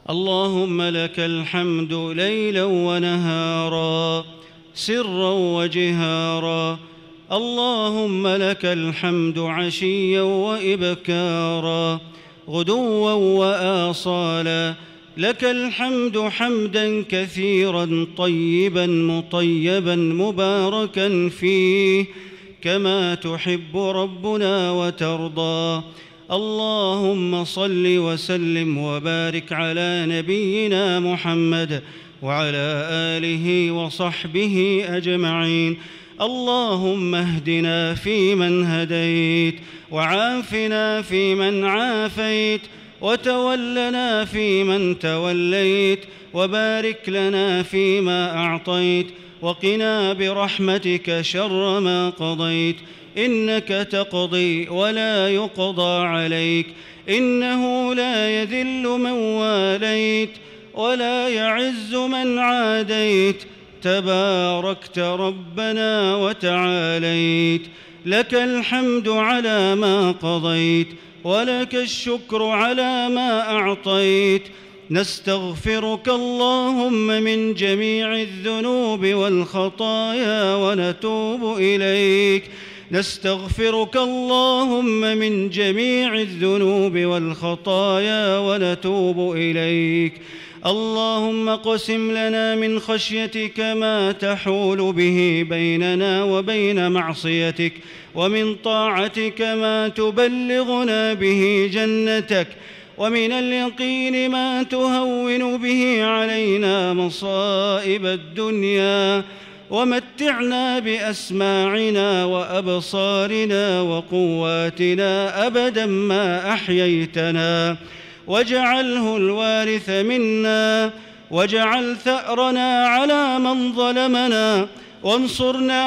اللهم لك الحمد ليلا ونهارا سرا وجهارا. اللهم لك الحمد عشيا وإبكارا غدوا وآصالا. لك الحمد حمدا كثيرا طيبا مطيبا مباركا فيه كما تحب ربنا وترضى. اللهم صل وسلم وبارك على نبينا محمد وعلى آله وصحبه أجمعين. اللهم اهدنا فيمن هديت، وعافنا فيمن عافيت، وتولنا فيمن توليت، وبارك لنا فيما أعطيت، وقنا برحمتك شر ما قضيت. إنك تقضي ولا يقضى عليك، إنه لا يذل من واليت ولا يعز من عاديت، تباركت ربنا وتعاليت. لك الحمد على ما قضيت، ولك الشكر على ما أعطيت. نستغفرك اللهم من جميع الذنوب والخطايا ونتوب إليك. نستغفرك اللهم من جميع الذنوب والخطايا ونتوب إليك. اللهم اقسم لنا من خشيتك ما تحول به بيننا وبين معصيتك، ومن طاعتك ما تبلغنا به جنتك، ومن اليقين ما تهون به علينا مصائب الدنيا. ومتعنا بأسماعنا وأبصارنا وقواتنا أبدا ما أحييتنا، واجعله الوارث منا، واجعل ثأرنا على من ظلمنا، وانصرنا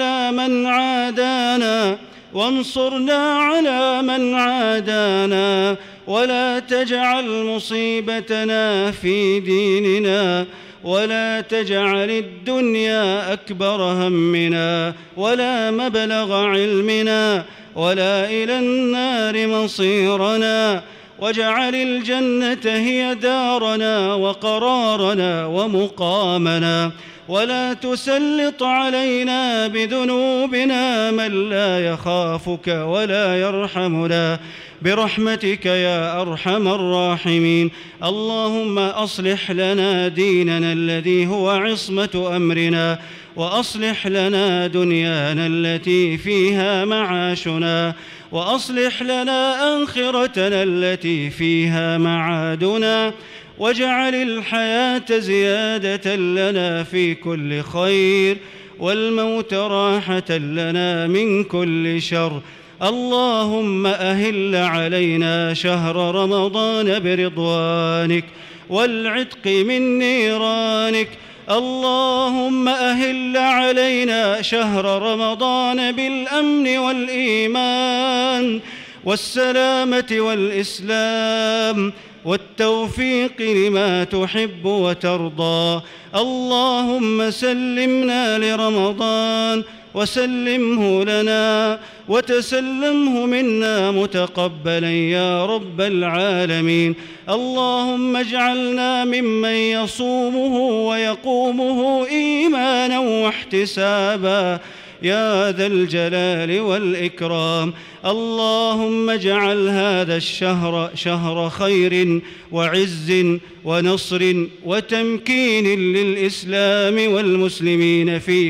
على من عادانا، ولا تجعل مصيبتنا في ديننا، ولا تجعل الدنيا أكبر همنا ولا مبلغ علمنا ولا إلى النار مصيرنا، واجعل الجنة هي دارنا وقرارنا ومقامنا، ولا تسلط علينا بذنوبنا من لا يخافك ولا يرحمنا برحمتك يا أرحم الراحمين. اللهم أصلح لنا ديننا الذي هو عصمة أمرنا، وأصلح لنا دنيانا التي فيها معاشنا، وأصلح لنا آخرتنا التي فيها معادنا، واجعل الحياة زيادة لنا في كل خير، والموت راحة لنا من كل شر. اللهم أهل علينا شهر رمضان برضوانك والعتق من نيرانك. اللهم أهل علينا شهر رمضان بالأمن والإيمان والسلامة والإسلام والتوفيق لما تحب وترضى. اللهم سلمنا لرمضان وسلمه لنا وتسلمه منا متقبلا يا رب العالمين. اللهم اجعلنا ممن يصومه ويقومه إيمانا واحتسابا يا ذا الجلال والإكرام. اللهم اجعل هذا الشهر شهر خير وعز ونصر وتمكين للإسلام والمسلمين في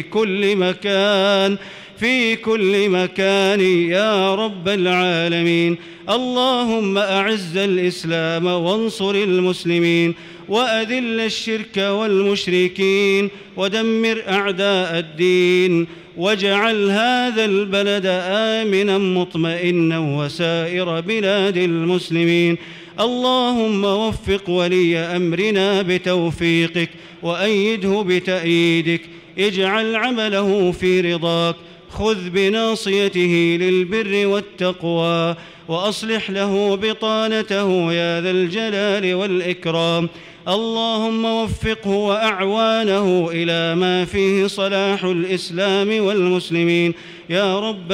كل مكان يا رب العالمين. اللهم أعز الإسلام وانصر المسلمين، وأذل الشرك والمشركين، ودمر أعداء الدين، واجعل هذا البلد آمنا مطمئنا وسائر بلاد المسلمين. اللهم وفق ولي أمرنا بتوفيقك، وأيده بتأييدك، اجعل عمله في رضاك، خذ بناصيته للبر والتقوى، وأصلح له بطانته يا ذا الجلال والإكرام. اللهم وفقه وأعوانه إلى ما فيه صلاح الإسلام والمسلمين يا رب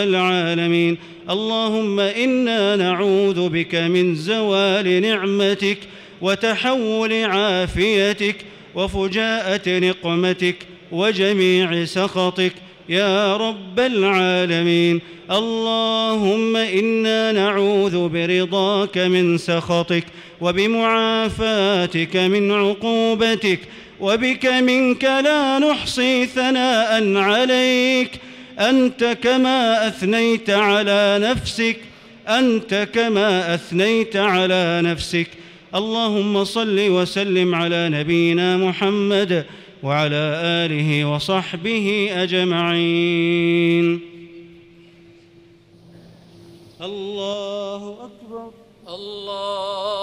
العالمين. اللهم إنا نعوذ بك من زوال نعمتك وتحول عافيتك وفجاءة نقمتك وجميع سخطك يا رب العالمين. اللهم إنا نعوذ برضاك من سخطك وبمعافاتك من عقوبتك، وبك منك لا نحصي ثناء عليك، أنت كما أثنيت على نفسك. اللهم صل وسلم على نبينا محمد وعلى آله وصحبه أجمعين. الله أكبر. الله